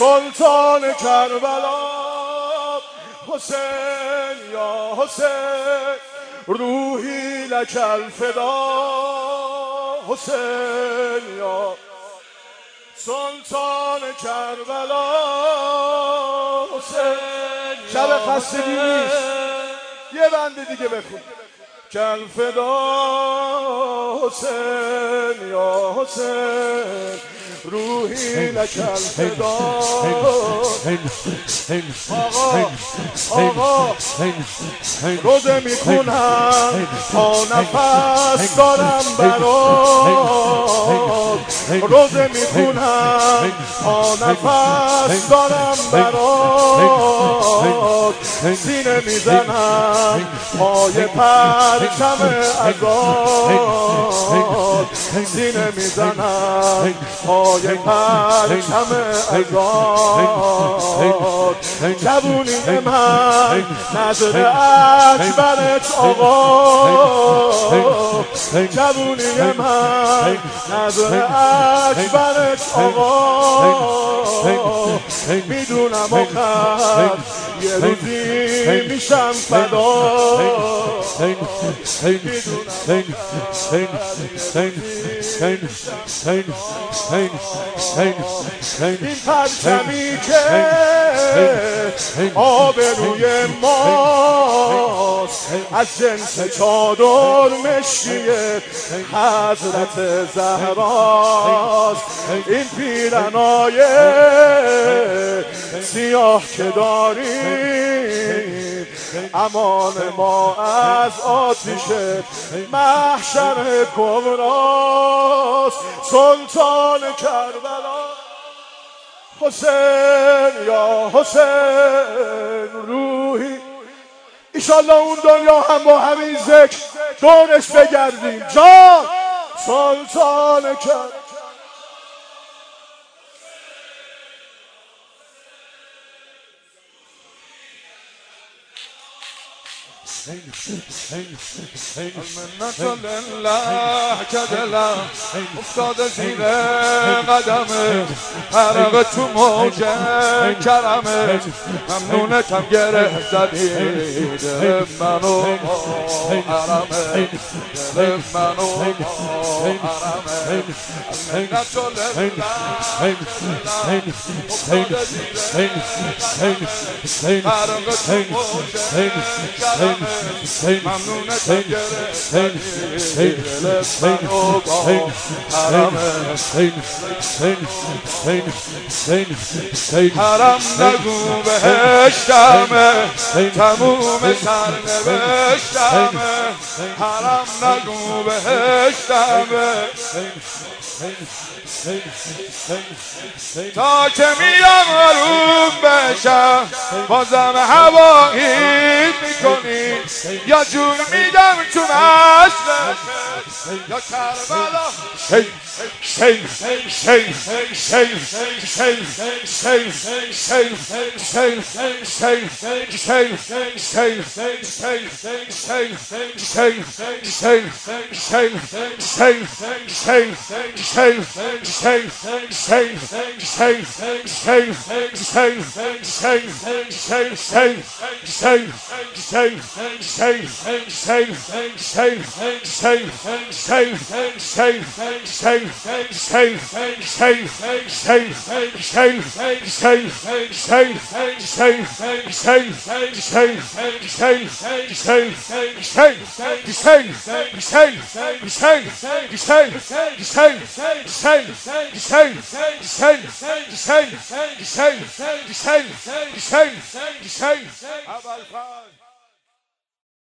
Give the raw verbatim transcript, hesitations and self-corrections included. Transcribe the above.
سلطان کربلا حسین یا حسین روحی لک الفدا حسین یا سلطان کربلا حسین شب خستگی نیست یه بنده دیگه بخون کالفدا حسین یا حسین روحی لک الفدا آقا آقا روزه میکنم تا نفس دارم برات روزه میکنم تا نفس دارم برات سینه میزنم پای پرچم ازاد سینه میزنم پای پرچم ازاد جوونی من نظر اکبرت آقا جوونی من نظر اکبرت آقا میدونم آخر یه روزی میشم فدا این پرچمی که آبروی ماست از جنس چادر مشکیه حضرت زهراست این پیرنای سیاه که داریم امان ما از آتش محشر کبراست سلطان کربلا حسین یا حسین روحی ایشالله اون دنیا هم با همین ذکر دورش بگردیم جان سلطان کربلا المنت لله که دلم افتاده زیر قدمه غرق تو موج کرمه ممنونتم گره زدی دل منو حرمه دل منو حرمه المنت لله افتاده زیر غرق تو موج کرمه ممنونتم گرفتنی دل منو با حرمه حرم نگو بهشتمه تموم سرنوشتمه حرم نگو بهشتمه تا که میام حروم بشم بازم هوایی میکنی یا جون میدم تو مشرق یا کربلا شی شی شی شی شی شی